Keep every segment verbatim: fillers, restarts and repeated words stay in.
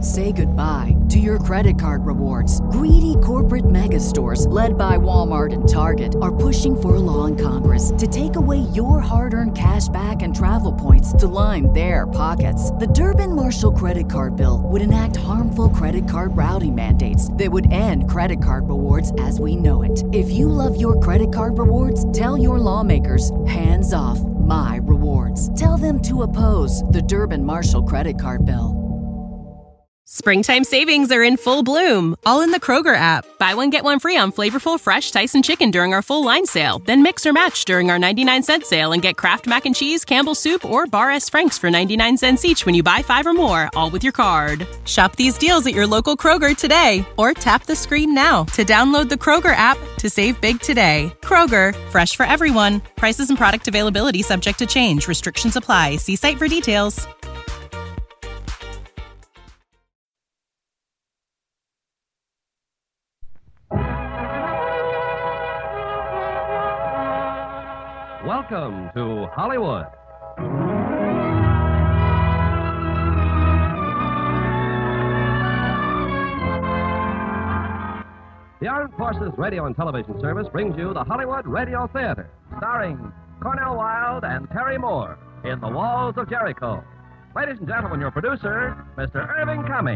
Say goodbye to your credit card rewards. Greedy corporate mega stores, led by Walmart and Target, are pushing for a law in Congress to take away your hard-earned cash back and travel points to line their pockets. The Durbin-Marshall credit card bill would enact harmful credit card routing mandates that would end credit card rewards as we know it. If you love your credit card rewards, tell your lawmakers, hands off my rewards. Tell them to oppose the Durbin-Marshall credit card bill. Springtime savings are in full bloom, all in the Kroger app. Buy one, get one free on flavorful, fresh Tyson chicken during our full line sale. Then mix or match during our ninety-nine cent sale and get Kraft Mac and Cheese, Campbell's Soup, or Bar S. Frank's for ninety-nine cents each when you buy five or more, all with your card. Shop these deals at your local Kroger today, or tap the screen now to download the Kroger app to save big today. Kroger, fresh for everyone. Prices and product availability subject to change. Restrictions apply. See site for details. Welcome to Hollywood. The Armed Forces Radio and Television Service brings you the Hollywood Radio Theater, starring Cornell Wilde and Terry Moore in The Walls of Jericho. Ladies and gentlemen, your producer, Mister Irving Cumming.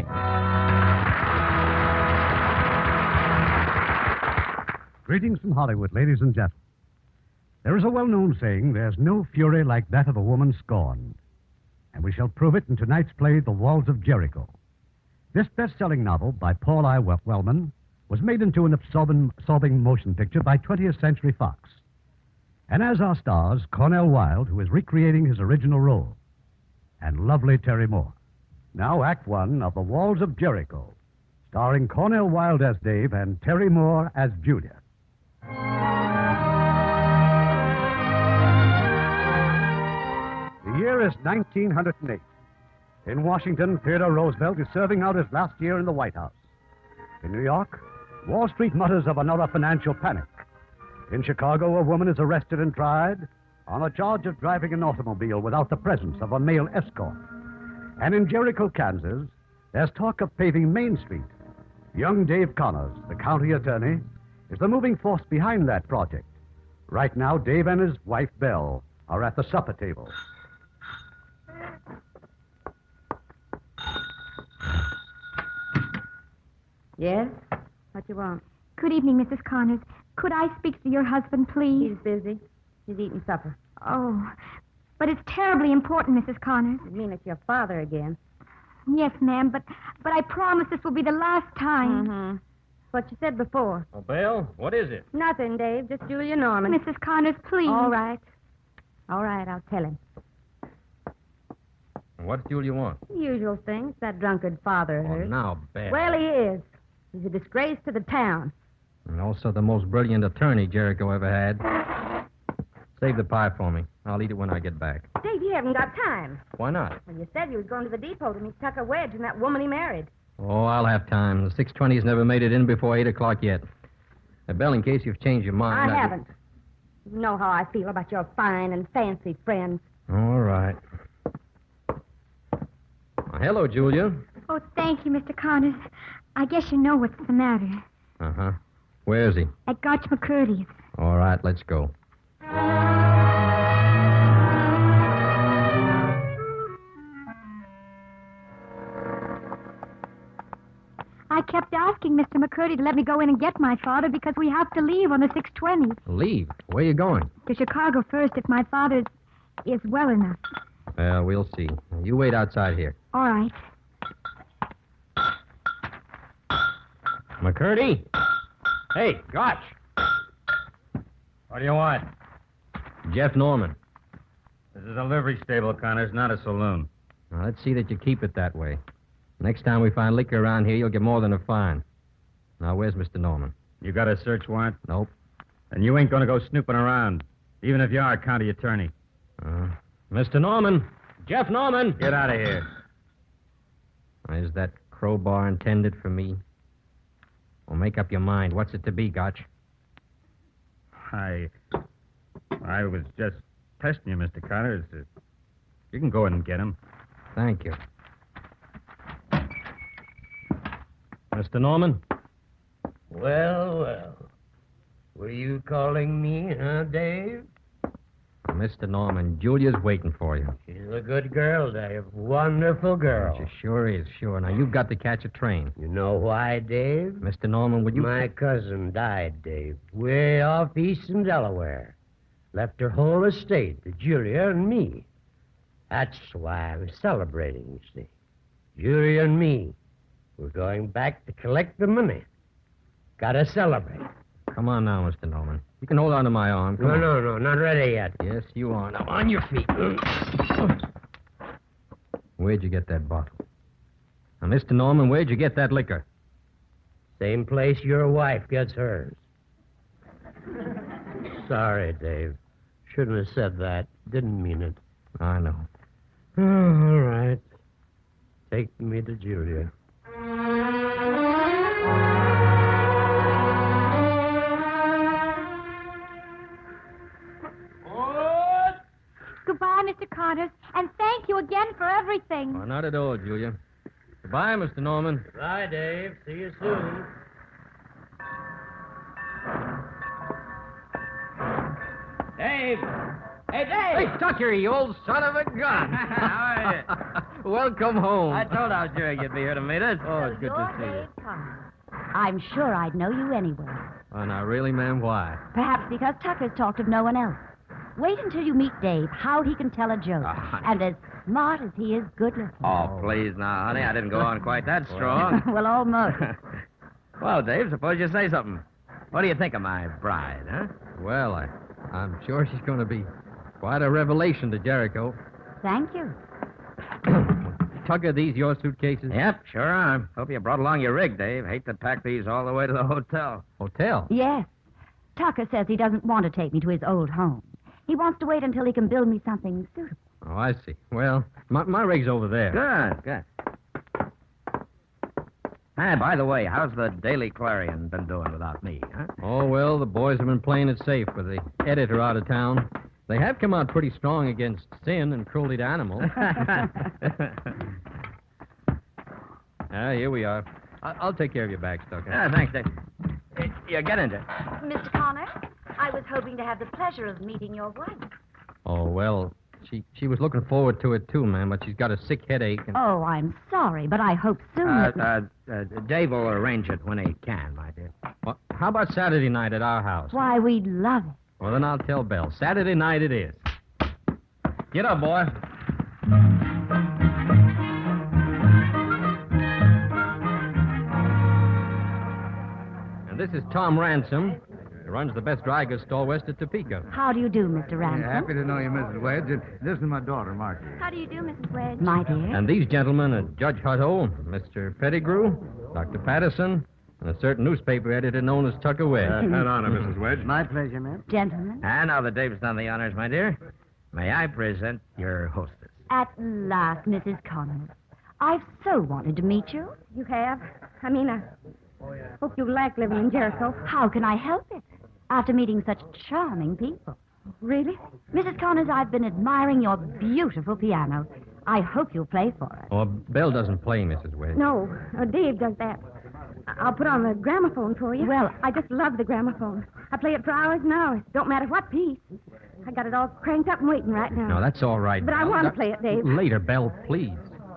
Greetings from Hollywood, ladies and gentlemen. There is a well-known saying, there's no fury like that of a woman scorned. And we shall prove it in tonight's play, The Walls of Jericho. This best-selling novel by Paul I. Wellman was made into an absorbing, absorbing motion picture by twentieth Century Fox. And as our stars, Cornell Wilde, who is recreating his original role, and lovely Terry Moore. Now, Act One of The Walls of Jericho, starring Cornell Wilde as Dave and Terry Moore as Julia. The year is nineteen oh eight. In Washington, Theodore Roosevelt is serving out his last year in the White House. In New York, Wall Street mutters of another financial panic. In Chicago, a woman is arrested and tried on a charge of driving an automobile without the presence of a male escort. And in Jericho, Kansas, there's talk of paving Main Street. Young Dave Connors, the county attorney, is the moving force behind that project. Right now, Dave and his wife, Belle, are at the supper table. Yes? What you want? Good evening, Missus Connors. Could I speak to your husband, please? He's busy. He's eating supper. Oh, but it's terribly important, Missus Connors. You mean it's your father again? Yes, ma'am, but but I promise this will be the last time. Mm-hmm. What you said before. Oh, Belle, what is it? Nothing, Dave. Just Julia Norman. Missus Connors, please. All right. All right, I'll tell him. What Julia want? The usual things, that drunkard father of Oh, hers. now, Belle. Well, he is. He's a disgrace to the town. And also the most brilliant attorney Jericho ever had. Save the pie for me. I'll eat it when I get back. Dave, you haven't got time. Why not? Well, you said you was going to the depot to meet Tucker Wedge and that woman he married. Oh, I'll have time. The six twenty's never made it in before eight o'clock yet. Now, Belle, in case you've changed your mind... I I'd- haven't. You know how I feel about your fine and fancy friends. All right. Well, hello, Julia. Oh, thank you, Mister Connors. I guess you know what's the matter. Uh-huh. Where is he? At Gotch McCurdy's. All right, let's go. I kept asking Mister McCurdy to let me go in and get my father because we have to leave on the six twenty. Leave? Where you going? To Chicago first if my father is well enough. Well, we'll see. You wait outside here. All right. McCurdy? Hey, Gotch. What do you want? Jeff Norman. This is a livery stable, Connors, not a saloon. Now, let's see that you keep it that way. Next time we find liquor around here, you'll get more than a fine. Now, where's Mister Norman? You got a search warrant? Nope. And you ain't going to go snooping around, even if you are a county attorney. Uh, Mister Norman. Jeff Norman. Get out of here. Is that crowbar intended for me? Well, make up your mind. What's it to be, Gotch? I... I was just testing you, Mister Connors. Uh, You can go in and get him. Thank you. Mister Norman? Well, well. Were you calling me, huh, Dave? Oh, Mister Norman, Julia's waiting for you. She's a good girl, Dave. Wonderful girl. She sure is, sure. Now, you've got to catch a train. You know why, Dave? Mister Norman, would you... My cousin died, Dave, way off east in Delaware. Left her whole estate to Julia and me. That's why I'm celebrating, you see. Julia and me. We're going back to collect the money. Gotta celebrate. Come on now, Mister Norman. You can hold on to my arm. Come no, on. no, no, not ready yet. Yes, you are. Now, on your feet. Where'd you get that bottle? Now, Mister Norman, where'd you get that liquor? Same place your wife gets hers. Sorry, Dave. Shouldn't have said that. Didn't mean it. I know. Oh, all right. Take me to Julia. Goodbye, Mister Connors, and thank you again for everything. Oh, not at all, Julia. Goodbye, Mister Norman. Bye, Dave. See you soon. Dave! Hey, Dave! Hey, Tucker, you old son of a gun. How are you? Welcome home. I told I was sure you'd be here to meet us. Oh, it's good to see you. I'm sure I'd know you anywhere. Oh, now, really, ma'am, why? Perhaps because Tucker's talked of no one else. Wait until you meet Dave, how he can tell a joke. Oh, and as smart as he is good-looking. Oh, please now, honey. I didn't go on quite that strong. Well, almost. Well, Dave, suppose you say something. What do you think of my bride, huh? Well, I, I'm sure she's going to be quite a revelation to Jericho. Thank you. Tucker, these your suitcases? Yep, sure are. Hope you brought along your rig, Dave. Hate to pack these all the way to the hotel. Hotel? Yes. Tucker says he doesn't want to take me to his old home. He wants to wait until he can build me something suitable. Oh, I see. Well, my, my rig's over there. Good, good. Hey, by the way, how's the Daily Clarion been doing without me, huh? Oh, well, the boys have been playing it safe with the editor out of town. They have come out pretty strong against sin and cruelty to animals. Ah, here we are. I- I'll take care of your bag, Tucker. Yeah, thanks, Dave. Hey, Yeah, get in there. Mister Connors, I was hoping to have the pleasure of meeting your wife. Oh, well, she she was looking forward to it, too, ma'am, but she's got a sick headache. And... Oh, I'm sorry, but I hope soon Uh, that... uh, uh, Dave will arrange it when he can, my dear. Well, how about Saturday night at our house? Why, we'd love it. Well, then I'll tell Belle. Saturday night it is. Get up, boy. And this is Tom Ransom. He runs the best dry goods store west of Topeka. How do you do, Mister Ransom? Yeah, happy to know you, Missus Wedge. And this is my daughter, Marcy. How do you do, Missus Wedge? My dear. And these gentlemen are Judge Hutto, Mister Pettigrew, Doctor Patterson, and a certain newspaper editor known as Tucker Wedge. Uh, head honor, Missus Wedge. My pleasure, ma'am. Gentlemen, And now that Dave's done the honors, my dear, may I present your hostess? at last, Missus Connors. I've so wanted to meet you. You have? I mean, I hope you like living in Jericho. How can I help it? After meeting such charming people. Really? Missus Connors, I've been admiring your beautiful piano. I hope you'll play for us. Oh, Belle doesn't play, Missus Wedge. No, uh, Dave does that. I- I'll put on the gramophone for you. Well- I just love the gramophone. I play it for hours and hours. Don't matter what piece. I got it all cranked up and waiting right now. No, that's all right. But I Belle. want to That- play it, Dave. Later, Belle, please.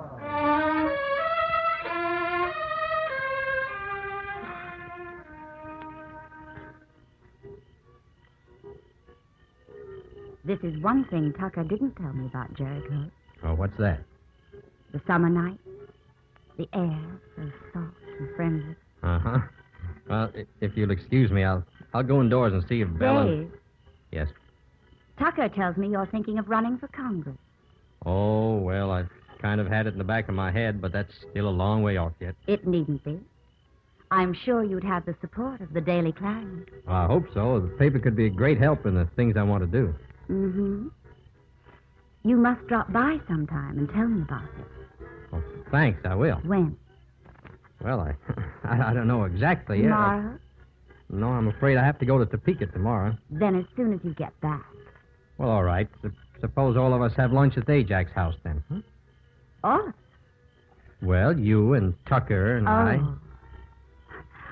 This is one thing Tucker didn't tell me about Jericho. Oh, what's that? The summer night. The air, so soft and friendly. Uh-huh. Well, i- if you'll excuse me, I'll I'll go indoors and see if Belle... Dave, Yes. Tucker tells me you're thinking of running for Congress. Oh, well, I've kind of had it in the back of my head, but that's still a long way off yet. It needn't be. I'm sure you'd have the support of the Daily Clarion. Well, I hope so. The paper could be a great help in the things I want to do. Mm-hmm. You must drop by sometime and tell me about it. Oh, thanks, I will. When? Well, I I, I don't know exactly yet. Tomorrow? No, I'm afraid I have to go to Topeka tomorrow. Then as soon as you get back. Well, all right. Sup- suppose all of us have lunch at Ajax's house then. Huh? Oh. Well, you and Tucker and I. Oh.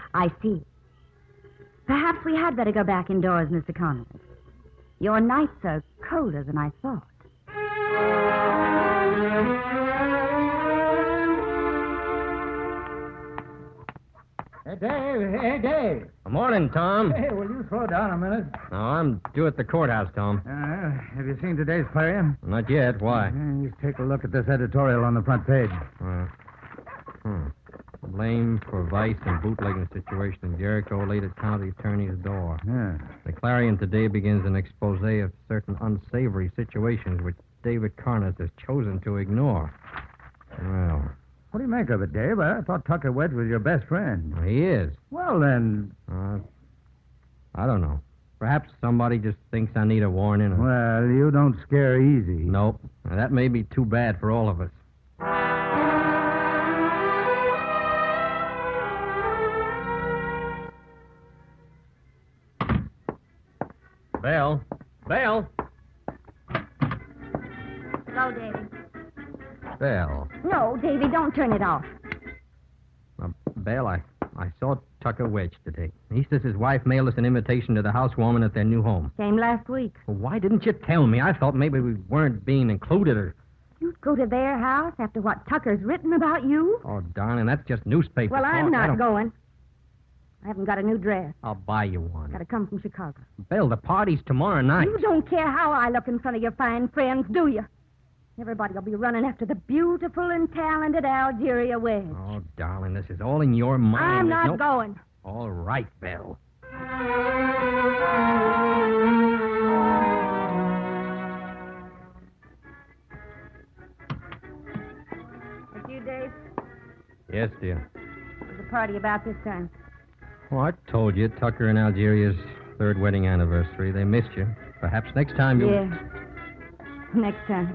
I see. Perhaps we had better go back indoors, Mister Connors. Your nights are colder than I thought. Hey, Dave. Hey, Dave. Good morning, Tom. Hey, will you slow down a minute? No, I'm due at the courtblame, Tom. Uh, have you seen today's Clarion? Not yet. Why? Uh, just take a look at this editorial on the front page. Uh, hmm. Blame for vice and bootlegging situation in Jericho laid at county attorney's door. Yeah. The Clarion today begins an expose of certain unsavory situations which David Carnes has chosen to ignore. Well, What do you make of it, Dave? I thought Tucker Wedge was your best friend. he is. Well, then... Uh, I don't know. Perhaps somebody just thinks I need a warning. Or... Well, you don't scare easy. Nope. Now, that may be too bad for all of us. Bell. Bell. Hello, Davy. Bell. No, Davy, don't turn it off. Uh, Bell, I, I saw Tucker Wedge today. He says his wife mailed us an invitation to the housewarming at their new home. Came last week. Well, why didn't you tell me? I thought maybe we weren't being included or... You'd go to their house after what Tucker's written about you? Oh, darling, that's just newspaper Well, talk. I'm I not don't- going. I haven't got a new dress. I'll buy you one. Got to come from Chicago. Bell, the party's tomorrow night. You don't care how I look in front of your fine friends, do you? Everybody will be running after the beautiful and talented Algeria Wedge. Oh, darling, this is all in your mind. I'm There's not no... going. All right, Bell. It's you, Dave? Yes, dear. There's a party about this time. Oh, I told you, Tucker and Algeria's third wedding anniversary. They missed you. Perhaps next time you'll... Yeah. Next time.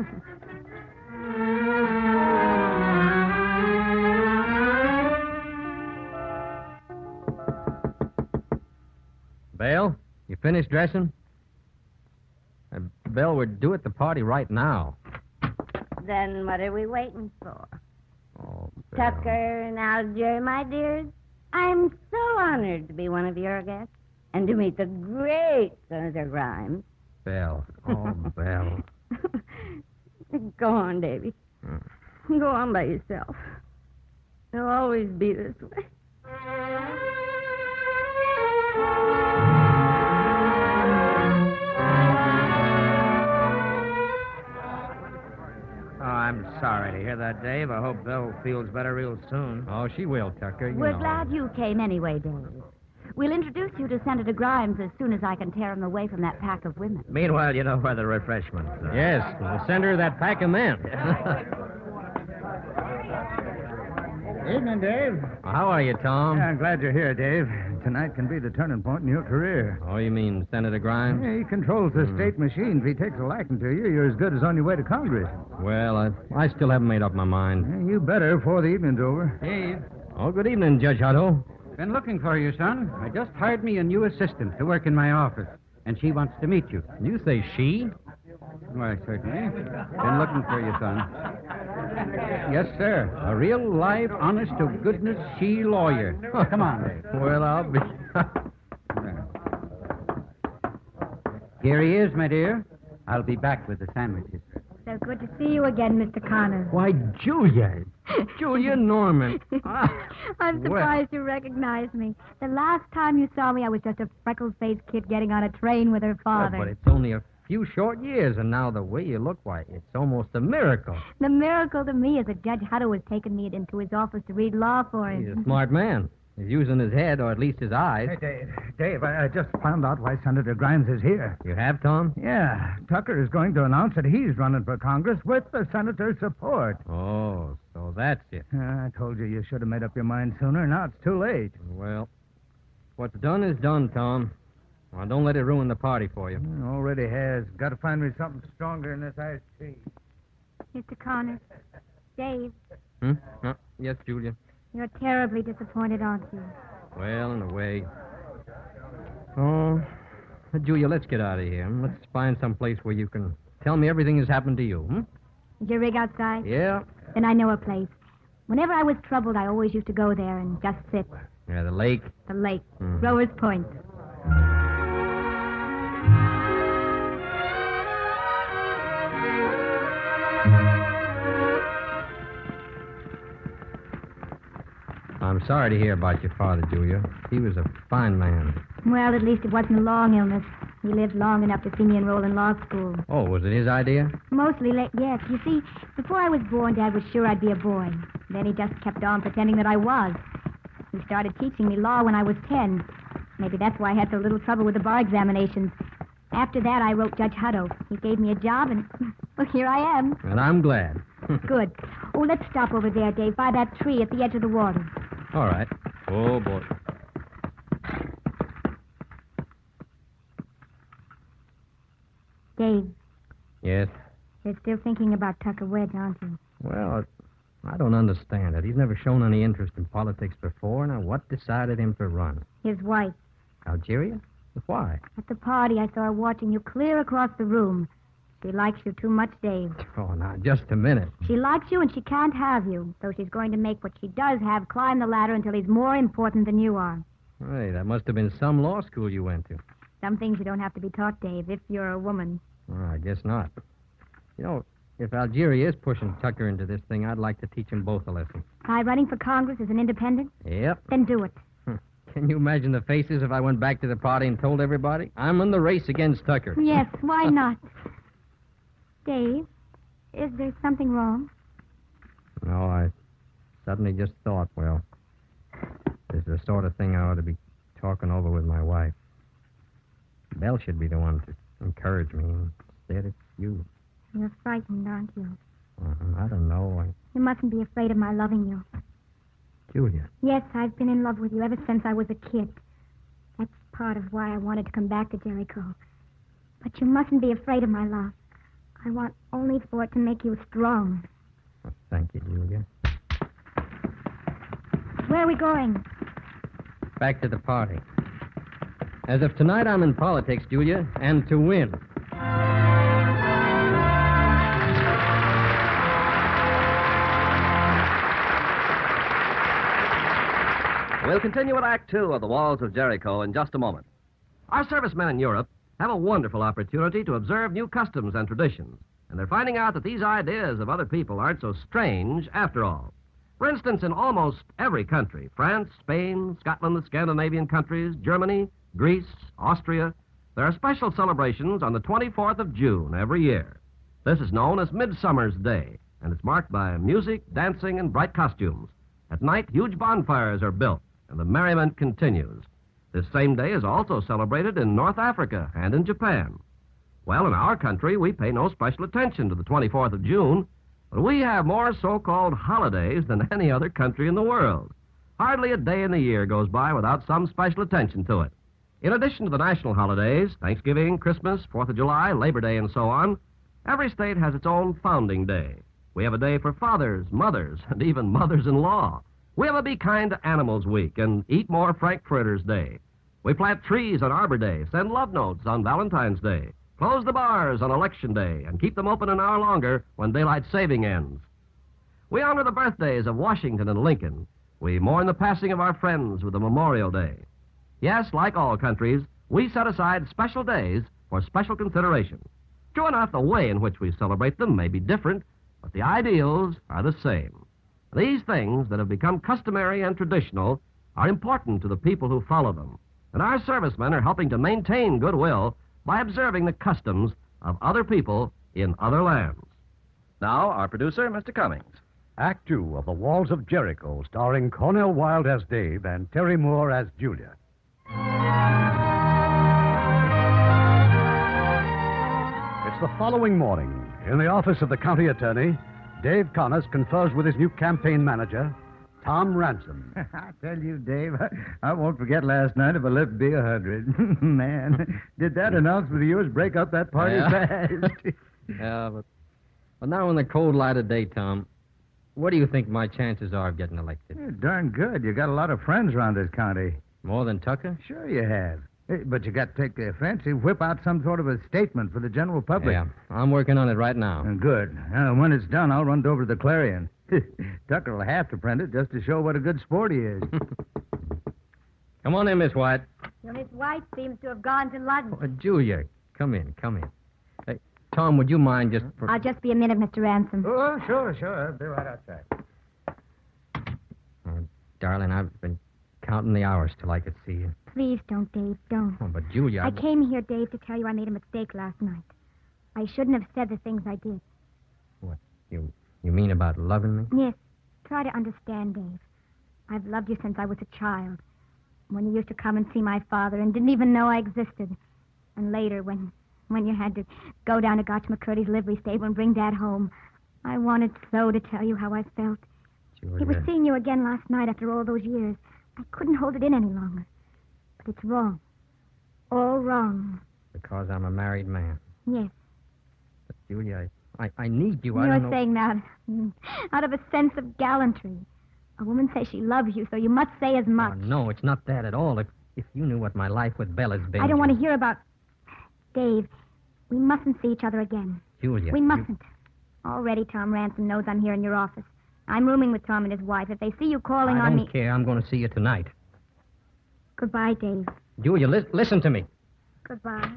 Belle, you finished dressing? Uh, Belle, we're due at the party right now. Then what are we waiting for? Oh, Belle. Tucker and Alger, my dears, I'm so honored to be one of your guests and to meet the great Senator Grimes. Belle. Oh, Belle. Go on, Davy. Hmm. Go on by yourself. It'll always be this way. Oh, I'm sorry to hear that, Dave. I hope Belle feels better real soon. Oh, she will, Tucker. You We're know. glad you came anyway, Dave. We'll introduce you to Senator Grimes as soon as I can tear him away from that pack of women. Meanwhile, you know where the refreshments are. Yes, the center of that pack of men. Evening, Dave. How are you, Tom? Yeah, I'm glad you're here, Dave. Tonight can be the turning point in your career. Oh, you mean Senator Grimes? Yeah, he controls the state machine. If he takes a liking to you, you're as good as on your way to Congress. Well, I, I still haven't made up my mind. Yeah, you better before the evening's over. Dave, Oh, good evening, Judge Hutto. been looking for you, son. I just hired me a new assistant to work in my office, and she wants to meet you. You say she? Why, certainly. Been looking for you, son. Yes, sir. A real, live, honest-to-goodness she lawyer. Come on, Dave. Well, I'll be... Here he is, my dear. I'll be back with the sandwiches. So good to see you again, Mister Connors. Why, Julia. Julia Norman. Ah, I'm well. surprised you recognize me. The last time you saw me, I was just a freckle-faced kid getting on a train with her father. But it's only a few short years, and now the way you look, why, it's almost a miracle. The miracle to me is that Judge Hutto has taken me into his office to read law for him. He's a smart man. He's using his head, or at least his eyes. Hey, Dave. Dave, I, I just found out why Senator Grimes is here. You have, Tom? Yeah, Tucker is going to announce that he's running for Congress with the senator's support. Oh, so that's it. Uh, I told you you should have made up your mind sooner. Now it's too late. Well, what's done is done, Tom. Well, don't let it ruin the party for you. It already has. Got to find me something stronger than this iced tea. Mister Connors, Dave, Hmm? Uh, yes, Julia. you're terribly disappointed, aren't you? Well, in a way. Oh, uh, Julia, let's get out of here. Let's find some place where you can tell me everything that's happened to you, hmm? Is your rig outside? Yeah. Then I know a place. Whenever I was troubled, I always used to go there and just sit. Yeah, the lake. The lake. Mhm. Rowers Point. I'm sorry to hear about your father, Julia. He was a fine man. Well, at least it wasn't a long illness. He lived long enough to see me enroll in law school. Oh, was it his idea? Mostly, la- yes. You see, before I was born, Dad was sure I'd be a boy. Then he just kept on pretending that I was. He started teaching me law when I was ten. Maybe that's why I had so little trouble with the bar examinations. After that, I wrote Judge Hutto. He gave me a job, and well, here I am. And I'm glad. Good. Oh, let's stop over there, Dave, by that tree at the edge of the water. All right. Oh, boy. Dave, Yes? you're still thinking about Tucker Wedge, aren't you? Well, I don't understand it. He's never shown any interest in politics before. Now, what decided him to run? His wife. Algeria? Why? At the party, I saw her watching you clear across the room. She likes you too much, Dave. Oh, now, just a minute. She likes you, and she can't have you. So she's going to make what she does have climb the ladder until he's more important than you are. Hey, that must have been some law school you went to. Some things you don't have to be taught, Dave, if you're a woman. Well, I guess not. You know, if Algeria is pushing Tucker into this thing, I'd like to teach them both a lesson. By running for Congress as an independent? Yep. Then do it. Can you imagine the faces if I went back to the party and told everybody? I'm in the race against Tucker. Yes, why not? Dave, is there something wrong? No, I suddenly just thought, well, this is the sort of thing I ought to be talking over with my wife. Belle should be the one to encourage me. Instead, it's you. You're frightened, aren't you? Uh, I don't know. I... You mustn't be afraid of my loving you. Julia. Yes, I've been in love with you ever since I was a kid. That's part of why I wanted to come back to Jericho. But you mustn't be afraid of my love. I want only for it to make you strong. Well, thank you, Julia. Where are we going? Back to the party. As of tonight, I'm in politics, Julia, and to win. We'll continue with Act Two of The Walls of Jericho in just a moment. Our servicemen in Europe have a wonderful opportunity to observe new customs and traditions, and they're finding out that these ideas of other people aren't so strange after all. For instance, in almost every country, France, Spain, Scotland, the Scandinavian countries, Germany, Greece, Austria, there are special celebrations on the twenty-fourth of June every year. This is known as Midsummer's Day, and it's marked by music, dancing, and bright costumes. At night, huge bonfires are built, and the merriment continues. This same day is also celebrated in North Africa and in Japan. Well, in our country, we pay no special attention to the twenty-fourth of June, but we have more so-called holidays than any other country in the world. Hardly a day in the year goes by without some special attention to it. In addition to the national holidays, Thanksgiving, Christmas, Fourth of July, Labor Day, and so on, every state has its own founding day. We have a day for fathers, mothers, and even mothers-in-law. We have a Be Kind to Animals Week and Eat More Frankfurters Day. We plant trees on Arbor Day, send love notes on Valentine's Day, close the bars on Election Day, and keep them open an hour longer when daylight saving ends. We honor the birthdays of Washington and Lincoln. We mourn the passing of our friends with a Memorial Day. Yes, like all countries, we set aside special days for special consideration. True enough, the way in which we celebrate them may be different, but the ideals are the same. These things that have become customary and traditional are important to the people who follow them, and our servicemen are helping to maintain goodwill by observing the customs of other people in other lands. Now, our producer, Mister Cummings. Act Two of The Walls of Jericho, starring Cornell Wilde as Dave and Terry Moore as Julia. It's the following morning. In the office of the county attorney, Dave Connors confers with his new campaign manager, Tom Ransom. I tell you, Dave, I, I won't forget last night if I live to be a hundred. Man, did that announcement of yours break up that party Yeah. fast? Yeah, but, but now in the cold light of day, Tom, what do you think my chances are of getting elected? You're darn good. You got a lot of friends around this county. More than Tucker? Sure you have. Eh, But you got to take the offense and whip out some sort of a statement for the general public. Yeah, I'm working on it right now. Uh, Good. Uh, when it's done, I'll run it over to the Clarion. Tucker will have to print it just to show what a good sport he is. Come on in, Miss White. Your Miss White seems to have gone to lunch. Oh, Julia, come in, come in. Hey, Tom, would you mind just... For... I'll just be a minute, Mister Ransom. Oh, sure, sure. I'll be right outside. Oh, darling, I've been counting the hours till I could see you. Please don't, Dave, don't. Oh, but Julia... I came here, Dave, to tell you I made a mistake last night. I shouldn't have said the things I did. What, you, you mean about loving me? Yes. Try to understand, Dave. I've loved you since I was a child. When you used to come and see my father and didn't even know I existed. And later, when when you had to go down to Gotch McCurdy's livery stable and bring Dad home, I wanted so to tell you how I felt. Julia. It was seeing you again last night after all those years. I couldn't hold it in any longer. But it's wrong. All wrong. Because I'm a married man. Yes. But, Julia, I, I, I need you. I You're don't know... saying that out of a sense of gallantry. A woman says she loves you, so you must say as much. Oh, no, it's not that at all. If, if you knew what my life with Belle has been... I don't want to hear about... Dave, we mustn't see each other again. Julia. We you- mustn't. Already Tom Ransom knows I'm here in your office. I'm rooming with Tom and his wife. If they see you calling I on don't me... care. I'm going to see you tonight. Goodbye, Dave. Julia, li- listen to me. Goodbye.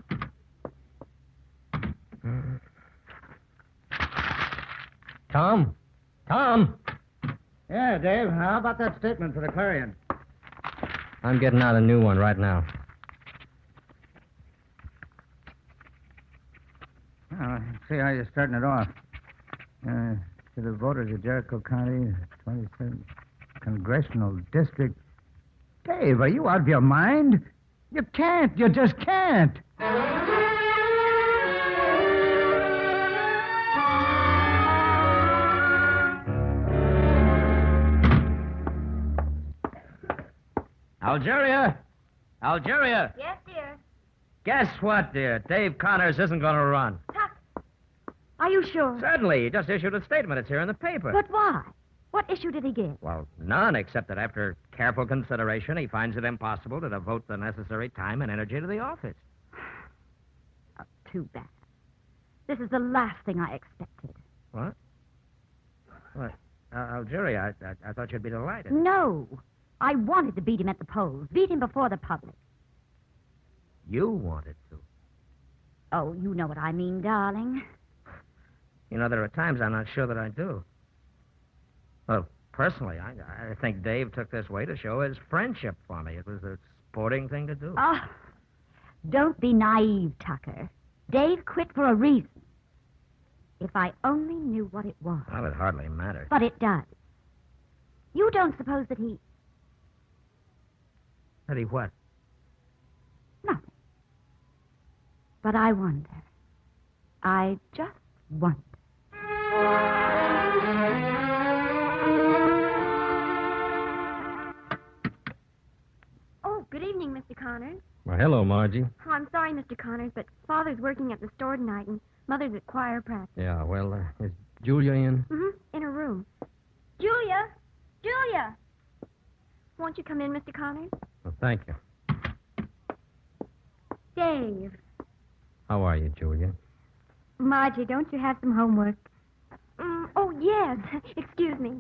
Tom? Tom? Yeah, Dave, how about that statement for the Clarion? I'm getting out a new one right now. Oh, see how you're starting it off. Uh, to the voters of Jericho County, twenty-seventh Congressional District. Dave, are you out of your mind? You can't. You just can't. Algeria! Algeria! Yes, dear. Guess what, dear? Dave Connors isn't going to run. Are you sure? Certainly. He just issued a statement. It's here in the paper. But why? What issue did he give? Well, none, except that after careful consideration, he finds it impossible to devote the necessary time and energy to the office. Oh, too bad. This is the last thing I expected. What? What? Uh, Algeria, I, I, I thought you'd be delighted. No. I wanted to beat him at the polls. Beat him before the public. You wanted to. Oh, you know what I mean, darling. You know, there are times I'm not sure that I do. Well, personally, I, I think Dave took this way to show his friendship for me. It was a sporting thing to do. Oh, don't be naive, Tucker. Dave quit for a reason. If I only knew what it was. Well, it hardly matters. But it does. You don't suppose that he... That he what? Nothing. But I wonder. I just wonder. Oh, good evening, Mister Connors. Well, hello, Margie. Oh, I'm sorry, Mister Connors, but Father's working at the store tonight, and Mother's at choir practice. Yeah, well, uh, is Julia in? Mm-hmm, in her room. Julia! Julia! Won't you come in, Mister Connors? Well, thank you. Dave. How are you, Julia? Margie, don't you have some homework? Mm, oh, yes. Excuse me.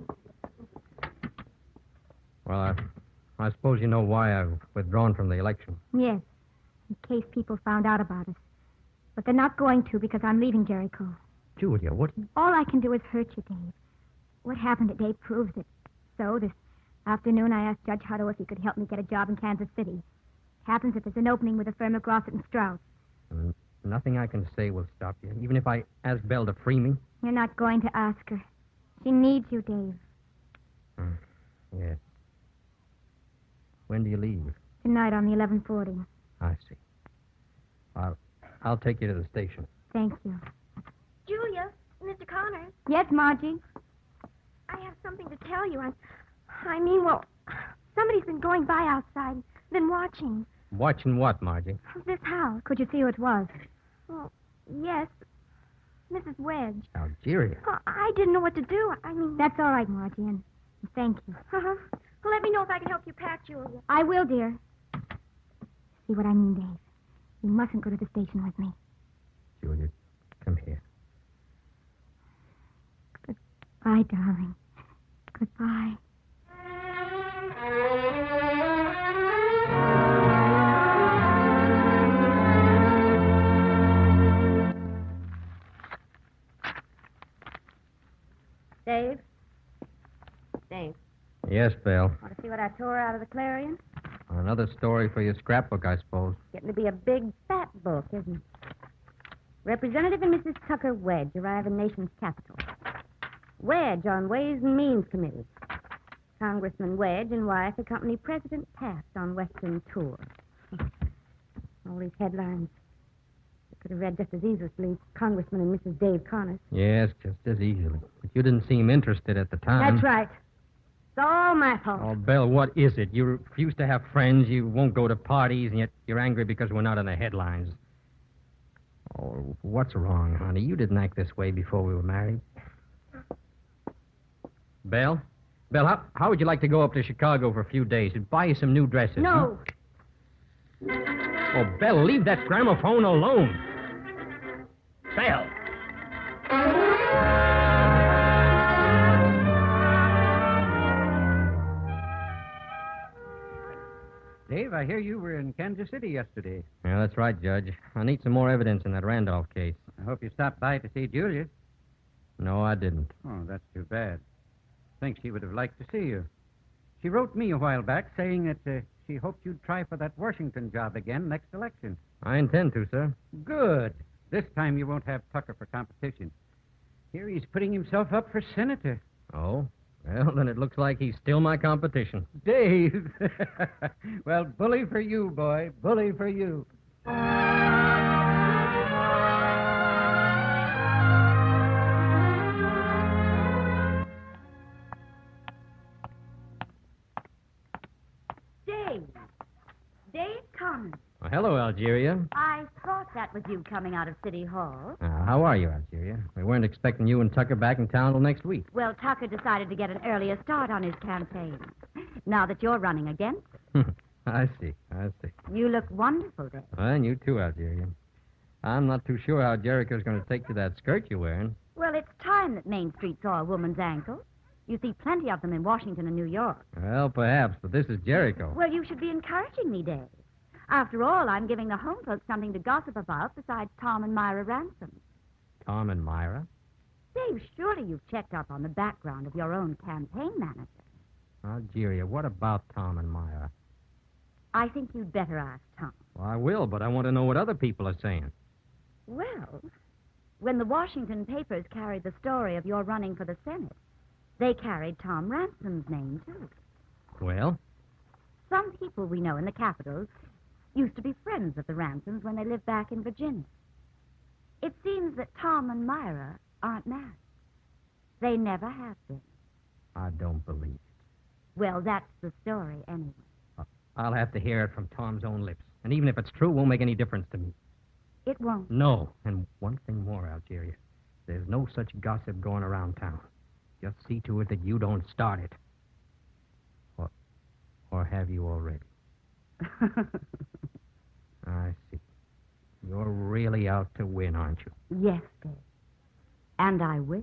Well, I, I suppose you know why I've withdrawn from the election. Yes, in case people found out about us. But they're not going to because I'm leaving Jericho. Julia, what... All I can do is hurt you, Dave. What happened today proves it. So this afternoon I asked Judge Hutto if he could help me get a job in Kansas City. It happens that there's an opening with the firm of Grossett and Strauss. Mm, nothing I can say will stop you, even if I ask Belle to free me. You're not going to ask her. She needs you, Dave. Mm, yes. When do you leave? Tonight on the eleven forty. I see. I'll, I'll take you to the station. Thank you. Julia, Mister Connors, Yes, Margie? I have something to tell you. I, I mean, well, somebody's been going by outside, been watching Watching what, Margie? this house. Could you see who it was? Well, yes, Missus Wedge. Algeria. Well, I didn't know what to do. I mean... That's all right, Margie, and thank you. Uh-huh. Well, let me know if I can help you pack, Julia. I will, dear. See what I mean, Dave? You mustn't go to the station with me. Julia, come here. Goodbye, darling. Goodbye. Yes, Belle. Want to see what I tore out of the Clarion? Another story for your scrapbook, I suppose. Getting to be a big, fat book, isn't it? Representative and Missus Tucker Wedge arrive in nation's capital. Wedge on Ways and Means Committee. Congressman Wedge and wife accompany President Taft on Western tour. All these headlines. I could have read just as easily Congressman and Missus Dave Connors. Yes, just as easily. But you didn't seem interested at the time. That's right. It's all my fault. Oh, Belle, what is it? You refuse to have friends, you won't go to parties, and yet you're angry because we're not in the headlines. Oh, what's wrong, honey? You didn't act this way before we were married. Belle? Belle, how, how would you like to go up to Chicago for a few days and buy you some new dresses? No. Huh? Oh, Belle, leave that gramophone alone. Belle! Dave, I hear you were in Kansas City yesterday. Yeah, that's right, Judge. I need some more evidence in that Randolph case. I hope you stopped by to see Julia. No, I didn't. Oh, that's too bad. Think she would have liked to see you. She wrote me a while back saying that uh, she hoped you'd try for that Washington job again next election. I intend to, sir. Good. This time you won't have Tucker for competition. Here he's putting himself up for senator. Oh? Well, then it looks like he's still my competition. Dave! Well, bully for you, boy. Bully for you. Dave. Dave Connors. Well, hello, Algeria. I thought that was you coming out of City Hall. Uh, how are you, Algeria? We weren't expecting you and Tucker back in town till next week. Well, Tucker decided to get an earlier start on his campaign. Now that you're running against I see, I see. you look wonderful, Dave. Well, and you too, Algeria. I'm not too sure how Jericho's going to take to that skirt you're wearing. Well, it's time that Main Street saw a woman's ankle. You see plenty of them in Washington and New York. Well, perhaps, but this is Jericho. Well, you should be encouraging me, Dave. After all, I'm giving the home folks something to gossip about besides Tom and Myra Ransom. Tom and Myra? Dave, surely you've checked up on the background of your own campaign manager. Algeria, what about Tom and Myra? I think you'd better ask Tom. Well, I will, but I want to know what other people are saying. Well, when the Washington papers carried the story of your running for the Senate, they carried Tom Ransom's name, too. Well? Some people we know in the Capitol used to be friends of the Ransoms when they lived back in Virginia. It seems that Tom and Myra aren't married. They never have been. I don't believe it. Well, that's the story, anyway. I'll have to hear it from Tom's own lips. And even if it's true, it won't make any difference to me. It won't. No. And one thing more, Algeria. There's no such gossip going around town. Just see to it that you don't start it. Or, or have you already? I see. You're really out to win, aren't you? Yes, Dave. And I will.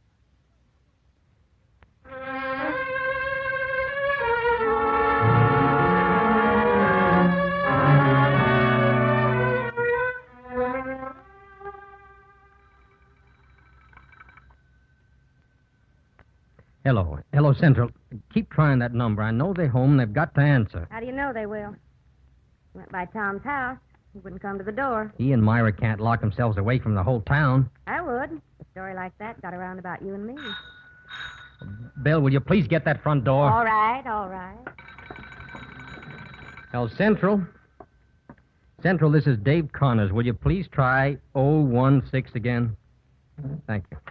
Hello. Hello, Central. Keep trying that number. I know they're home and they've got to answer. How do you know they will? Went by Tom's house. He wouldn't come to the door. He and Myra can't lock themselves away from the whole town. I would. A story like that got around about you and me. Bill, will you please get that front door? All right, all right. Hello, Central. Central, this is Dave Connors. Will you please try oh one six again? Thank you.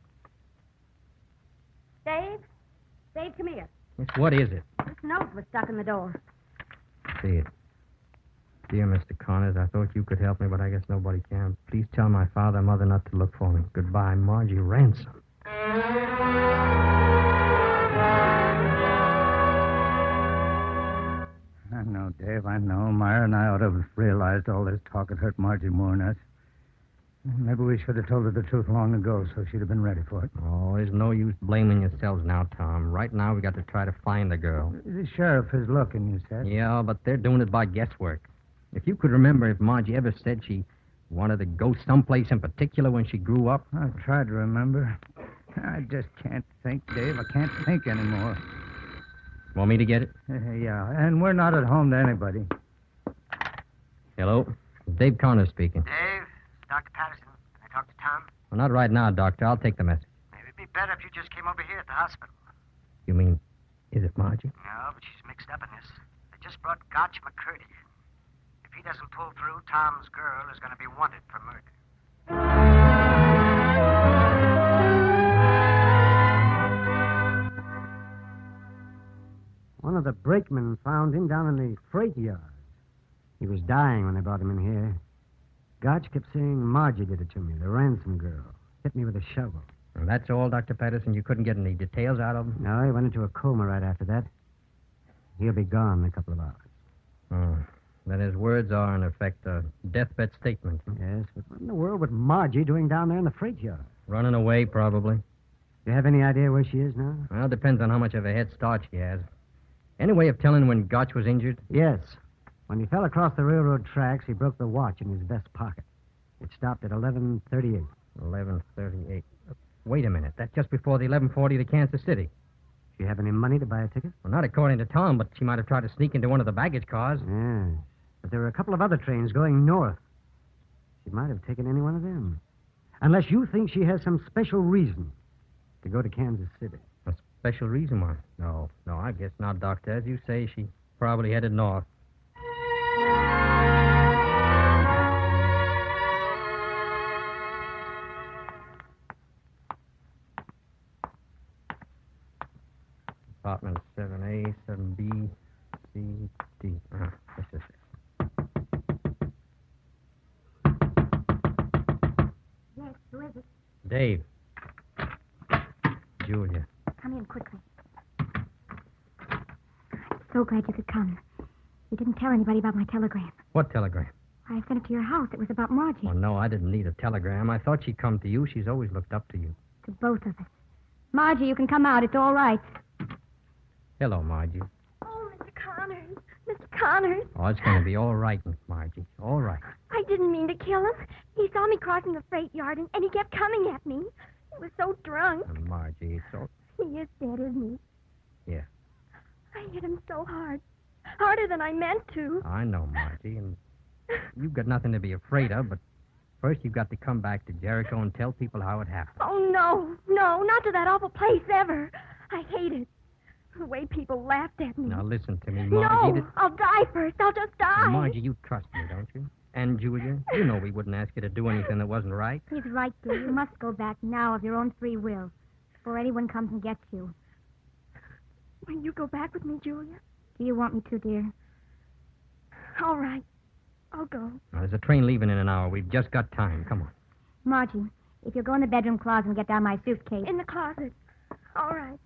Dave? Dave, come here. Yes, what is it? This note was stuck in the door. See it. Dear Mister Connors, I thought you could help me, but I guess nobody can. Please tell my father and mother not to look for me. Goodbye, Margie Ransom. I know, Dave, I know. Myra and I ought to have realized all this talk had hurt Margie more than us. Maybe we should have told her the truth long ago so she'd have been ready for it. Oh, there's no use blaming yourselves now, Tom. Right now, we got to try to find the girl. The sheriff is looking, you said. Yeah, but they're doing it by guesswork. If you could remember if Margie ever said she wanted to go someplace in particular when she grew up. I tried to remember. I just can't think, Dave. I can't think anymore. Want me to get it? Uh, yeah, and we're not at home to anybody. Hello? Dave Connor speaking. Dave, it's Doctor Patterson. Can I talk to Tom? Well, not right now, Doctor. I'll take the message. Maybe it'd be better if you just came over here at the hospital. You mean, is it Margie? No, but she's mixed up in this. They just brought Gotch McCurdy in. If he doesn't pull through, Tom's girl is going to be wanted for murder. One of the brakemen found him down in the freight yard. He was dying when they brought him in here. Gotch kept saying Margie did it to me, the ransom girl. Hit me with a shovel. Well, that's all, Doctor Patterson? You couldn't get any details out of him? No, he went into a coma right after that. He'll be gone in a couple of hours. Oh. Then his words are, in effect, a deathbed statement. Yes, but what in the world would Margie doing down there in the freight yard? Running away, probably. You have any idea where she is now? Well, it depends on how much of a head start she has. Any way of telling when Gotch was injured? Yes. When he fell across the railroad tracks, he broke the watch in his vest pocket. It stopped at eleven thirty-eight. eleven thirty-eight. Wait a minute. That's just before the eleven forty to Kansas City. Do you have any money to buy a ticket? Well, not according to Tom, but she might have tried to sneak into one of the baggage cars. Yeah. But there were a couple of other trains going north. She might have taken any one of them. Unless you think she has some special reason to go to Kansas City. A special reason why? No, no, I guess not, Doctor. As you say, she probably headed north. Apartment seven A, seven B, C, D. Ah, this is it. Yes, who is it? Dave. Julia. Come in quickly. So glad you could come. You didn't tell anybody about my telegram. What telegram? I sent it to your house. It was about Margie. Oh, no, I didn't need a telegram. I thought she'd come to you. She's always looked up to you. To both of us. Margie, you can come out. It's all right. Hello, Margie. Oh, Mister Connors. Mister Connors. Oh, it's going to be all right, Miss Margie. All right. I didn't mean to kill him. He saw me crossing the freight yard, and, and he kept coming at me. He was so drunk. Uh, Margie, it's all... He is dead, isn't he? Yeah. I hit him so hard. Harder than I meant to. I know, Margie, and you've got nothing to be afraid of, but first you've got to come back to Jericho and tell people how it happened. Oh, no. No, not to that awful place ever. I hate it. The way people laughed at me. Now, listen to me, Margie. No, This- I'll die first. I'll just die. Now, Margie, you trust me, don't you? And Julia, you know we wouldn't ask you to do anything that wasn't right. He's right, dear. You must go back now of your own free will before anyone comes and gets you. Will you go back with me, Julia? Do you want me to, dear? All right. I'll go. Now, there's a train leaving in an hour. We've just got time. Come on. Margie, if you'll go in the bedroom closet and get down my suitcase. In the closet. All right.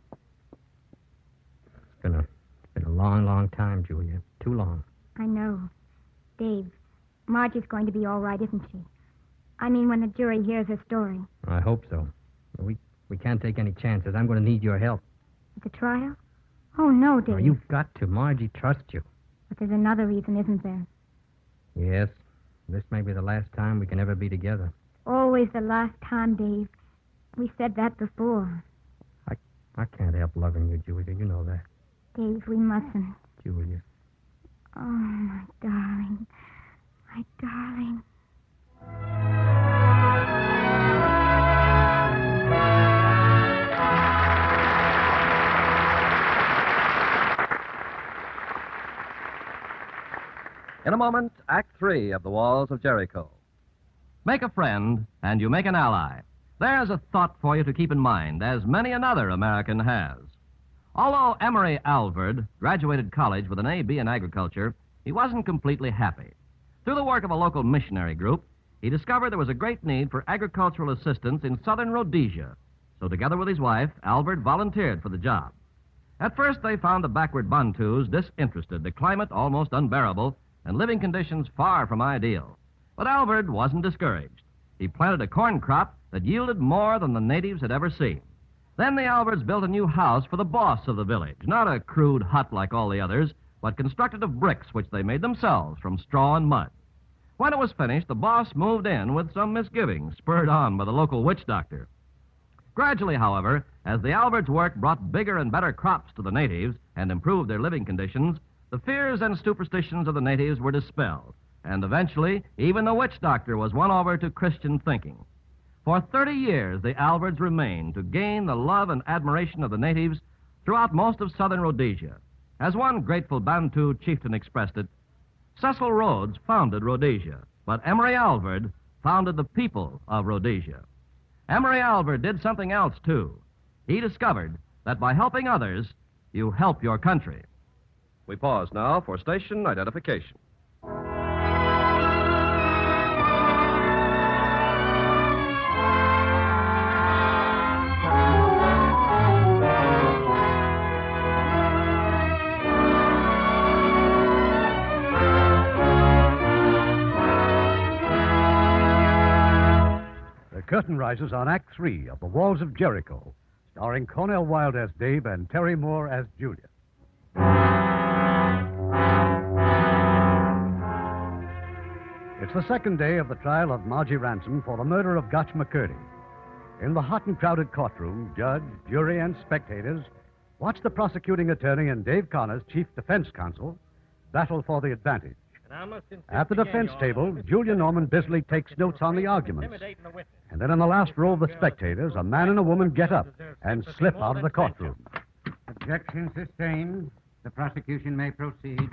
It's been a, it's been a long, long time, Julia. Too long. I know. Dave, Margie's going to be all right, isn't she? I mean, when the jury hears her story. I hope so. We we can't take any chances. I'm going to need your help. At the trial? Oh, no, Dave. Oh, you've got to. Margie trusts you. But there's another reason, isn't there? Yes. This may be the last time we can ever be together. Always the last time, Dave. We said that before. I I can't help loving you, Julia. You know that. Dave, we mustn't. Julia. Oh, my darling. My darling. In a moment, Act Three of The Walls of Jericho. Make a friend, and you make an ally. There's a thought for you to keep in mind, as many another American has. Although Emory Alvord graduated college with an A B in agriculture, he wasn't completely happy. Through the work of a local missionary group, he discovered there was a great need for agricultural assistance in southern Rhodesia. So together with his wife, Alvord volunteered for the job. At first, they found the backward Bantus disinterested, the climate almost unbearable, and living conditions far from ideal. But Alvord wasn't discouraged. He planted a corn crop that yielded more than the natives had ever seen. Then the Alvards built a new house for the boss of the village, not a crude hut like all the others, but constructed of bricks which they made themselves from straw and mud. When it was finished, the boss moved in with some misgivings, spurred on by the local witch doctor. Gradually, however, As the Alvards' work brought bigger and better crops to the natives and improved their living conditions, the fears and superstitions of the natives were dispelled, and eventually even the witch doctor was won over to Christian thinking. For thirty years, the Alvards remained to gain the love and admiration of the natives throughout most of southern Rhodesia. As one grateful Bantu chieftain expressed it, Cecil Rhodes founded Rhodesia, but Emory Alvard founded the people of Rhodesia. Emory Alvard did something else, too. He discovered that by helping others, you help your country. We pause now for station identification. The curtain rises on Act Three of The Walls of Jericho, starring Cornel Wilde as Dave and Terry Moore as Julia. It's the second day of the trial of Margie Ransom for the murder of Gotch McCurdy. In the hot and crowded courtroom, judge, jury, and spectators watch the prosecuting attorney and Dave Connors, chief defense counsel, battle for the advantage. At the defense table, Julia Norman busily takes notes on the arguments. And then in the last row of the spectators, a man and a woman get up and slip out of the courtroom. Objection sustained. The prosecution may proceed.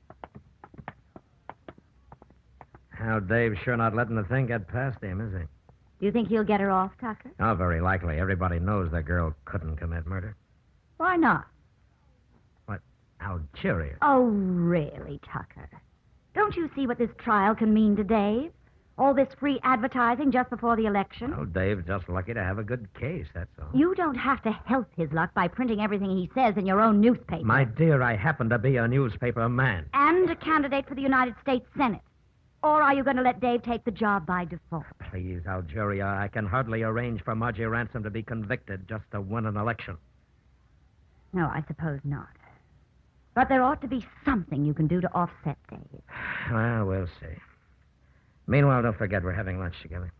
Now, Dave's sure not letting the thing get past him, is he? Do you think he'll get her off, Tucker? Oh, very likely. Everybody knows that girl couldn't commit murder. Why not? What? Algeria? Oh, really, Tucker? Don't you see what this trial can mean to Dave? All this free advertising just before the election? Oh, Dave's just lucky to have a good case, that's all. You don't have to help his luck by printing everything he says in your own newspaper. My dear, I happen to be a newspaper man. And a candidate for the United States Senate. Or are you going to let Dave take the job by default? Please, Algeria, I can hardly arrange for Margie Ransom to be convicted just to win an election. No, I suppose not. But there ought to be something you can do to offset Dave. Well, we'll see. Meanwhile, don't forget we're having lunch together.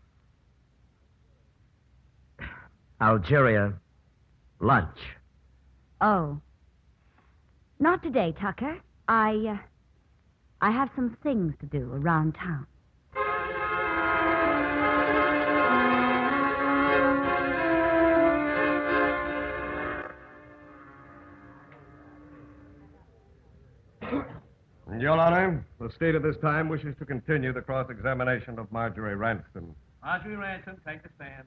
Algeria, lunch. Oh. Not today, Tucker. I, uh, I have some things to do around town. Your Honor, the state at this time wishes to continue the cross-examination of Marjorie Ransom. Marjorie Ransom, take the stand.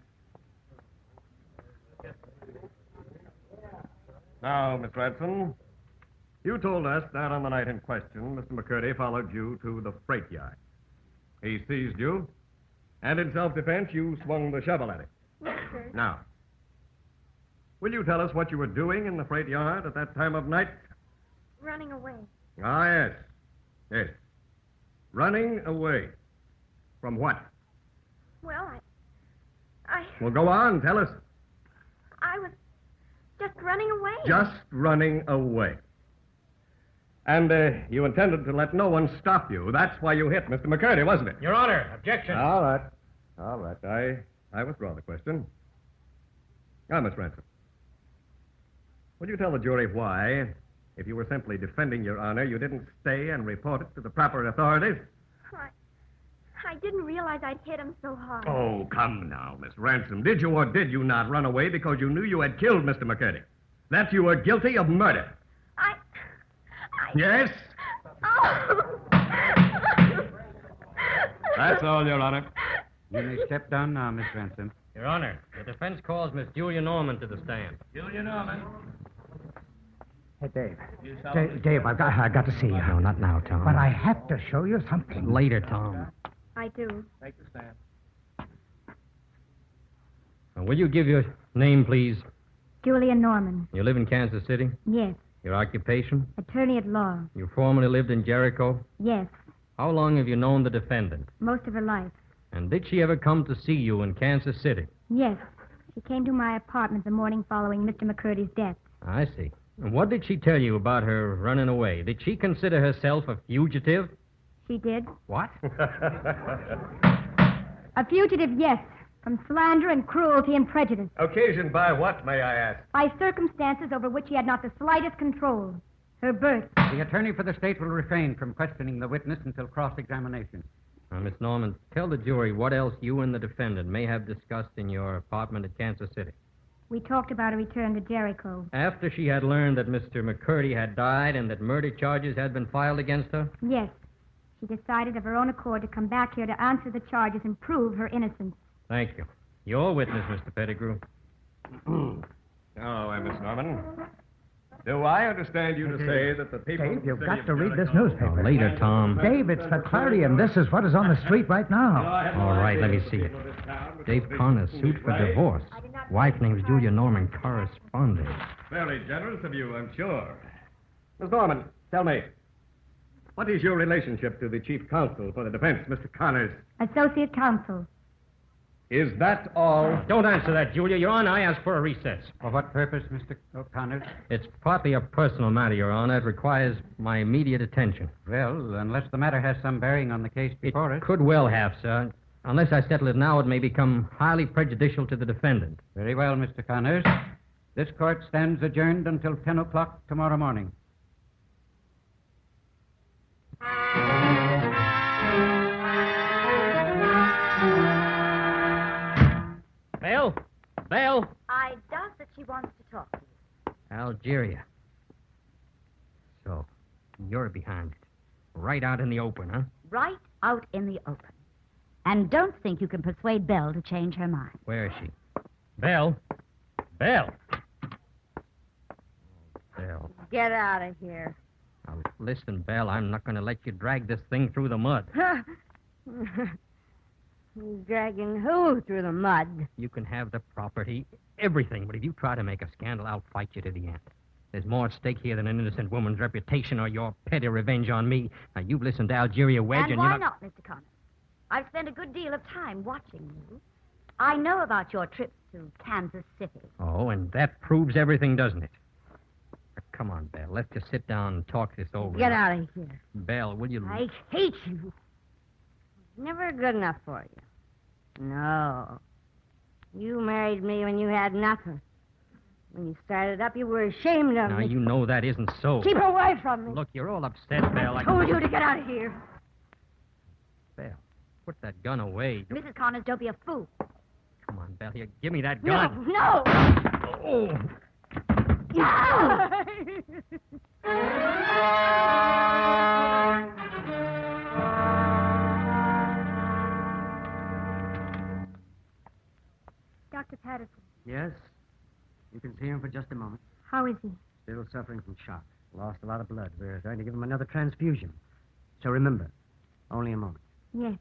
Now, Miss Ransom, you told us that on the night in question, Mister McCurdy followed you to the freight yard. He seized you, and in self-defense, you swung the shovel at him. Yes, sir. Now, will you tell us what you were doing in the freight yard at that time of night? Running away. Ah, yes. Yes. Running away. From what? Well, I... I... Well, go on. Tell us. I was just running away. Just running away. And uh, you intended to let no one stop you. That's why you hit Mister McCurdy, wasn't it? Your Honor, objection. All right. All right. I, I withdraw the question. Now, Miss Ransom, will you tell the jury why, if you were simply defending your honor, you didn't stay and report it to the proper authorities? I... I didn't realize I'd hit him so hard. Oh, come now, Miss Ransom. Did you or did you not run away because you knew you had killed Mister McCurdy? That you were guilty of murder? I... I... Yes? Oh! That's all, Your Honor. You may step down now, Miss Ransom. Your Honor, the defense calls Miss Julia Norman to the stand. Julia Norman. Hey, Dave. You Dave, Dave, I've got, I've got to see you. No, not now, Tom. But I have to show you something. Later, Tom. I do. Take the stand. Uh, will you give your name, please? Julia Norman. You live in Kansas City? Yes. Your occupation? Attorney at law. You formerly lived in Jericho? Yes. How long have you known the defendant? Most of her life. And did she ever come to see you in Kansas City? Yes. She came to my apartment the morning following Mister McCurdy's death. I see. And what did she tell you about her running away? Did she consider herself a fugitive? She did. What? A fugitive, yes. from slander and cruelty and prejudice, Occasioned by what, may I ask? by circumstances over which he had not the slightest control. Her birth. The attorney for the state will refrain from questioning the witness until cross-examination. Now, Miss Norman, tell the jury what else you and the defendant may have discussed in your apartment at Kansas City. We talked about a return to Jericho. After she had learned that Mister McCurdy had died and that murder charges had been filed against her? Yes. She decided of her own accord to come back here to answer the charges and prove her innocence. Thank you. Your witness, Mister Pettigrew. Oh, uh, Miss Norman. Do I understand you to say that the people... Dave, of the you've city got of to read Jericho- this newspaper. Oh, later, Tom. Dave, it's the Clarion. This is what is on the street right now. All right, let me see it. Dave Connor's suit for divorce. Wife name's Julia Norman, correspondent. Very generous of you, I'm sure. Miss Norman, tell me, what is your relationship to the chief counsel for the defense, Mister Connors? Associate counsel. Is that all? Don't answer that, Julia. Your Honor, I ask for a recess. For what purpose, Mister O'Connor? It's partly a personal matter, Your Honor. It requires my immediate attention. Well, unless the matter has some bearing on the case before us. Could well have, sir. Unless I settle it now, it may become highly prejudicial to the defendant. Very well, Mister Connors. This court stands adjourned until ten o'clock tomorrow morning. Belle? Belle? I doubt that she wants to talk to you. Algeria. So, you're behind it. Right out in the open, huh? Right out in the open. And don't think you can persuade Belle to change her mind. Where is she? Belle? Belle? Belle. Get out of here. Now, listen, Belle, I'm not going to let you drag this thing through the mud. Dragging who through the mud? You can have the property, everything, but if you try to make a scandal, I'll fight you to the end. There's more at stake here than an innocent woman's reputation or your petty revenge on me. Now, you've listened to Algeria Wedge, and and why you're not, Mister Connors? I've spent a good deal of time watching you. I know about your trips to Kansas City. Oh, and that proves everything, doesn't it? Now, come on, Belle. Let's just sit down and talk this over. Get out of here. Belle, will you... I hate you. Never good enough for you. No. You married me when you had nothing. When you started up, you were ashamed of Now, me. you know that isn't so. Keep away from me. Look, you're all upset, Belle. I told you to get out of here. Belle, put that gun away. Missus Connors, don't be a fool. Come on, Belle. Here, give me that No, gun. no. Oh. Doctor Patterson, Yes? You can see him for just a moment. how is he? Still suffering from shock. Lost a lot of blood. We're going to give him another transfusion. So remember, only a moment. Yes.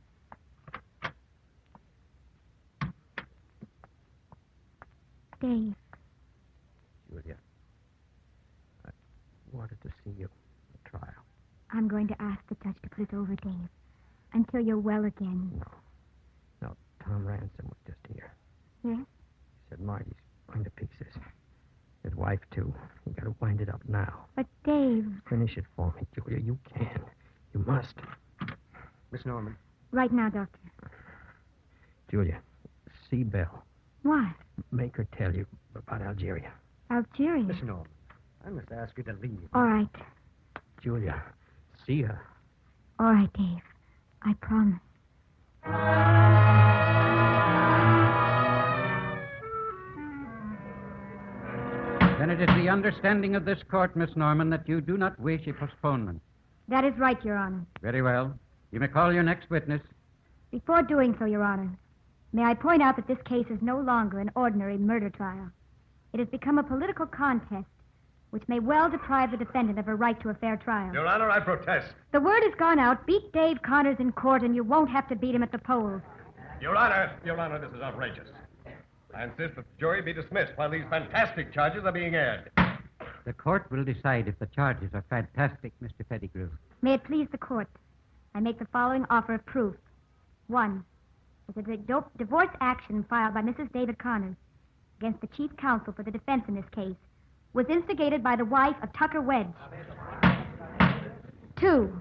Dave, Julia, I wanted to see you at the trial. I'm going to ask the judge to put it over, Dave, until you're well again. No. No, Tom Ransom was just here. Yes? He said Marty's going to pieces. His wife, too. You got to wind it up now. But, Dave, Finish it for me, Julia. You can. You must. Miss Norman. right now, Doctor. Julia, see Belle. What? Make her tell you about Algeria. Algeria? Miss Norman, I must ask you to leave. All right. Julia, see her. All right, Dave. I promise. Then it is the understanding of this court, Miss Norman, that you do not wish a postponement. That is right, Your Honor. Very well. You may call your next witness. Before doing so, Your Honor, may I point out that this case is no longer an ordinary murder trial. It has become a political contest, which may well deprive the defendant of her right to a fair trial. Your Honor, I protest. The word has gone out. Beat Dave Connors in court, and you won't have to beat him at the polls. Your Honor, Your Honor, this is outrageous. I insist that the jury be dismissed while these fantastic charges are being aired. The court will decide if the charges are fantastic, Mister Pettigrew. May it please the court, I make the following offer of proof. One, that the do- divorce action filed by Missus David Connors against the chief counsel for the defense in this case was instigated by the wife of Tucker Wedge. Two,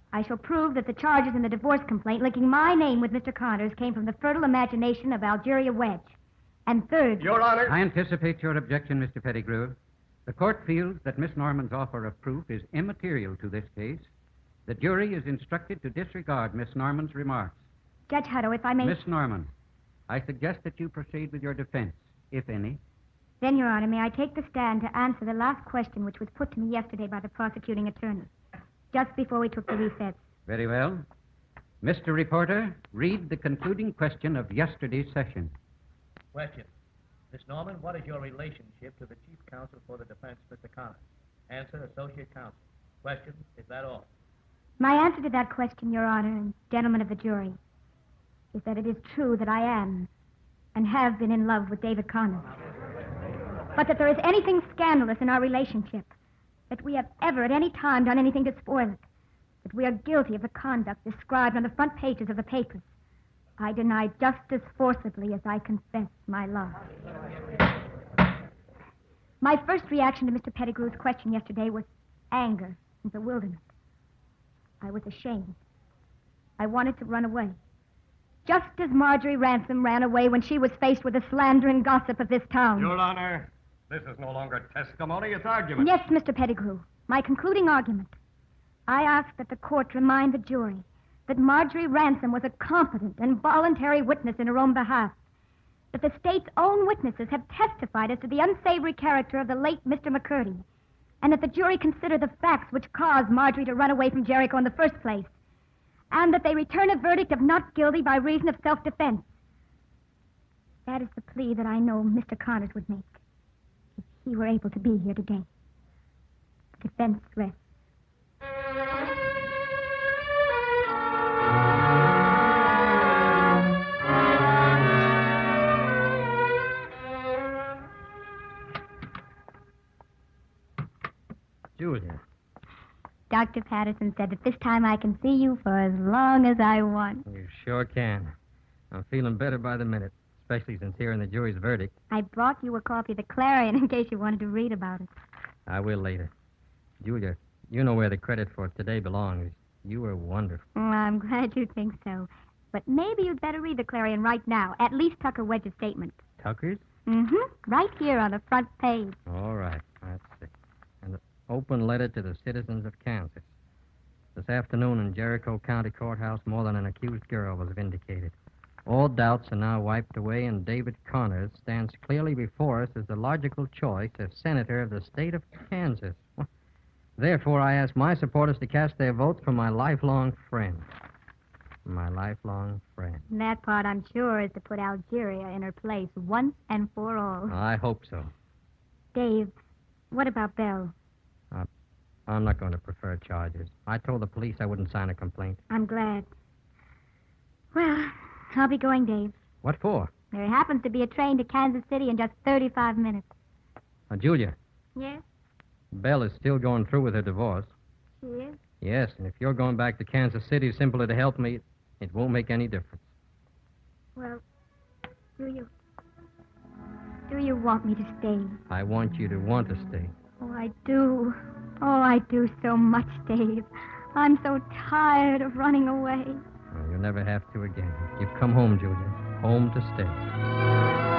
I shall prove that the charges in the divorce complaint linking my name with Mister Connors came from the fertile imagination of Algeria Wedge. And third... Your Honor. I anticipate your objection, Mister Pettigrew. The court feels that Miss Norman's offer of proof is immaterial to this case. The jury is instructed to disregard Miss Norman's remarks. Judge Hutto, if I may... Miss Norman, I suggest that you proceed with your defense, if any. Then, Your Honor, may I take the stand to answer the last question which was put to me yesterday by the prosecuting attorney, just before we took the recess. Very well. Mister Reporter, read the concluding question of yesterday's session. Question. Miss Norman, what is your relationship to the chief counsel for the defense, Mister Connors? Answer, associate counsel. Question, is that all? My answer to that question, Your Honor, and gentlemen of the jury, is that it is true that I am and have been in love with David Connors. But that there is anything scandalous in our relationship, that we have ever at any time done anything to spoil it, that we are guilty of the conduct described on the front pages of the papers, I deny just as forcibly as I confess my love. My first reaction to Mister Pettigrew's question yesterday was anger and bewilderment. I was ashamed. I wanted to run away. Just as Marjorie Ransom ran away when she was faced with the slander and gossip of this town. Your Honor, this is no longer testimony, it's argument. Yes, Mister Pettigrew. My concluding argument. I ask that the court remind the jury that Marjorie Ransom was a competent and voluntary witness in her own behalf, that the state's own witnesses have testified as to the unsavory character of the late Mister McCurdy, and that the jury consider the facts which caused Marjorie to run away from Jericho in the first place, and that they return a verdict of not guilty by reason of self-defense. That is the plea that I know Mister Connors would make if he were able to be here today. Defense rests. Julia. Doctor Patterson said that this time I can see you for as long as I want. You sure can. I'm feeling better by the minute, especially since hearing the jury's verdict. I brought you a copy of the Clarion in case you wanted to read about it. I will later. Julia, you know where the credit for today belongs. You were wonderful. Oh, I'm glad you think so. But maybe you'd better read the Clarion right now, at least Tucker Wedge's statement. Tucker's? Mm-hmm. Right here on the front page. All right. Let's see. An open letter to the citizens of Kansas. This afternoon in Jericho County Courthouse, more than an accused girl was vindicated. All doubts are now wiped away, and David Connors stands clearly before us as the logical choice as senator of the state of Kansas. Therefore, I ask my supporters to cast their votes for my lifelong friend. My lifelong friend. And that part, I'm sure, is to put Algeria in her place once and for all. I hope so. Dave, what about Belle? Uh, I'm not going to prefer charges. I told the police I wouldn't sign a complaint. I'm glad. Well, I'll be going, Dave. What for? There happens to be a train to Kansas City in just thirty-five minutes. Uh, Julia. Yes? Belle is still going through with her divorce. She is? Yes, and if you're going back to Kansas City simply to help me, it won't make any difference. Well, do you... Do you want me to stay? I want you to want to stay. Oh, I do. Oh, I do so much, Dave. I'm so tired of running away. Well, you'll never have to again. You've come home, Julia. Home to stay.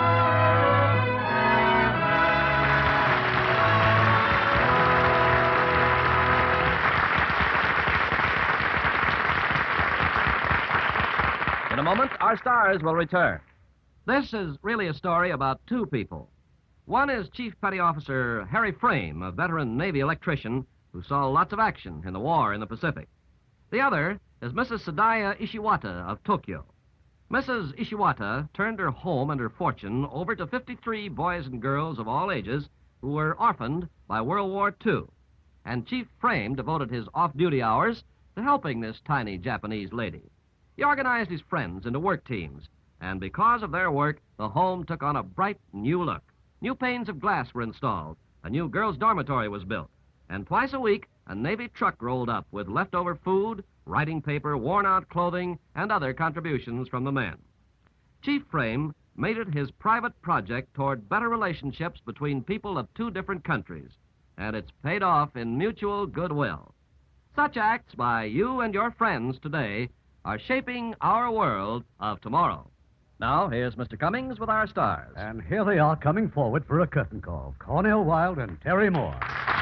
In a moment, our stars will return. This is really a story about two people. One is Chief Petty Officer Harry Frame, a veteran Navy electrician who saw lots of action in the war in the Pacific. The other is Missus Sadaya Ishiwata of Tokyo. Missus Ishiwata turned her home and her fortune over to fifty-three boys and girls of all ages who were orphaned by World War Two. And Chief Frame devoted his off-duty hours to helping this tiny Japanese lady. He organized his friends into work teams, and because of their work, the home took on a bright new look. New panes of glass were installed, a new girls' dormitory was built, and twice a week, a Navy truck rolled up with leftover food, writing paper, worn-out clothing, and other contributions from the men. Chief Frame made it his private project toward better relationships between people of two different countries, and it's paid off in mutual goodwill. such acts by you and your friends today are shaping our world of tomorrow. Now, here's Mister Cummings with our stars. And here they are coming forward for a curtain call. Cornell Wilde and Terry Moore.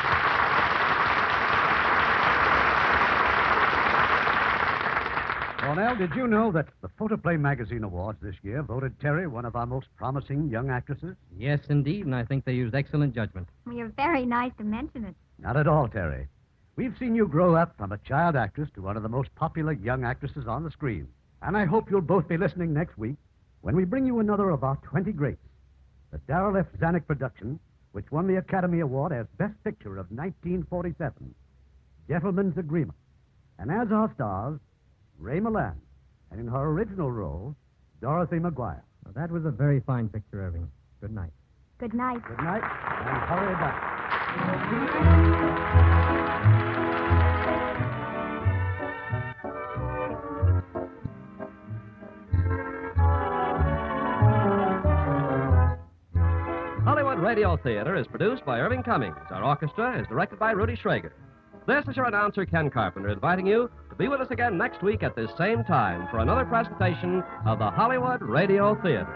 Cornell, did you know that the Photoplay Magazine Awards this year voted Terry one of our most promising young actresses? Yes, indeed, and I think they used excellent judgment. Well, you're very nice to mention it. Not at all, Terry. We've seen you grow up from a child actress to one of the most popular young actresses on the screen. And I hope you'll both be listening next week when we bring you another of our twenty greats, the Darryl F. Zanuck production, which won the Academy Award as Best Picture of nineteen forty-seven, Gentleman's Agreement. And as our stars, Ray Milland, and in her original role, Dorothy McGuire. Well, that was a very fine picture, Irving. Good night. Good night. Good night, and hurry back. Hollywood Radio Theater is produced by Irving Cummings. Our orchestra is directed by Rudy Schrager. This is your announcer, Ken Carpenter, inviting you to be with us again next week at this same time for another presentation of the Hollywood Radio Theater.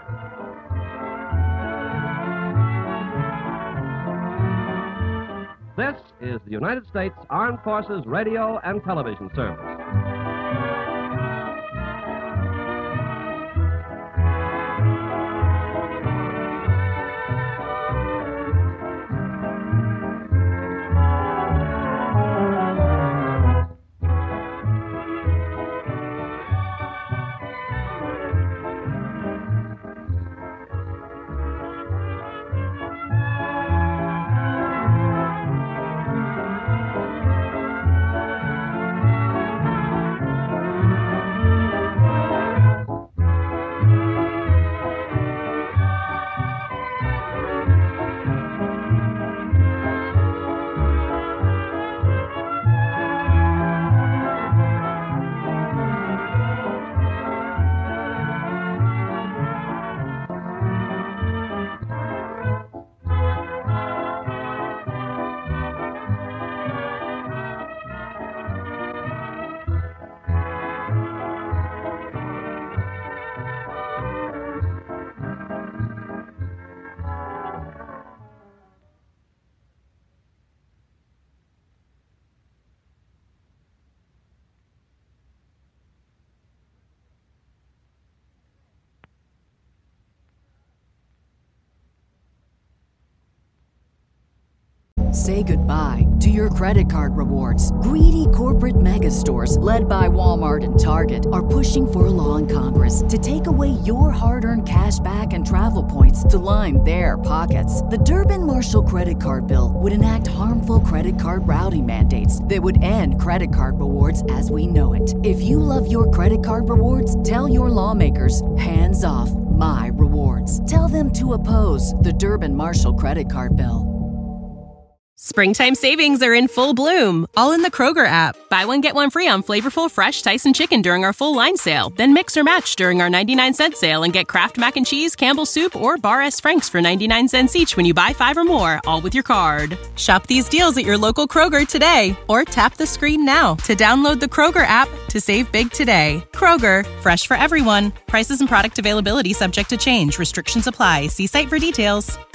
This is the United States Armed Forces Radio and Television Service. Say goodbye to your credit card rewards. Greedy corporate mega stores, led by Walmart and Target, are pushing for a law in Congress to take away your hard-earned cash back and travel points to line their pockets. The Durbin-Marshall credit card bill would enact harmful credit card routing mandates that would end credit card rewards as we know it. If you love your credit card rewards, tell your lawmakers, hands off my rewards. Tell them to oppose the Durbin-Marshall credit card bill. Springtime savings are in full bloom, all in the Kroger app. Buy one, get one free on flavorful, fresh Tyson chicken during our full line sale. Then mix or match during our ninety-nine cent sale and get Kraft Mac and Cheese, Campbell's Soup, or Bar S. Frank's for ninety-nine cents each when you buy five or more, all with your card. Shop these deals at your local Kroger today, or tap the screen now to download the Kroger app to save big today. Kroger, fresh for everyone. Prices and product availability subject to change. Restrictions apply. See site for details.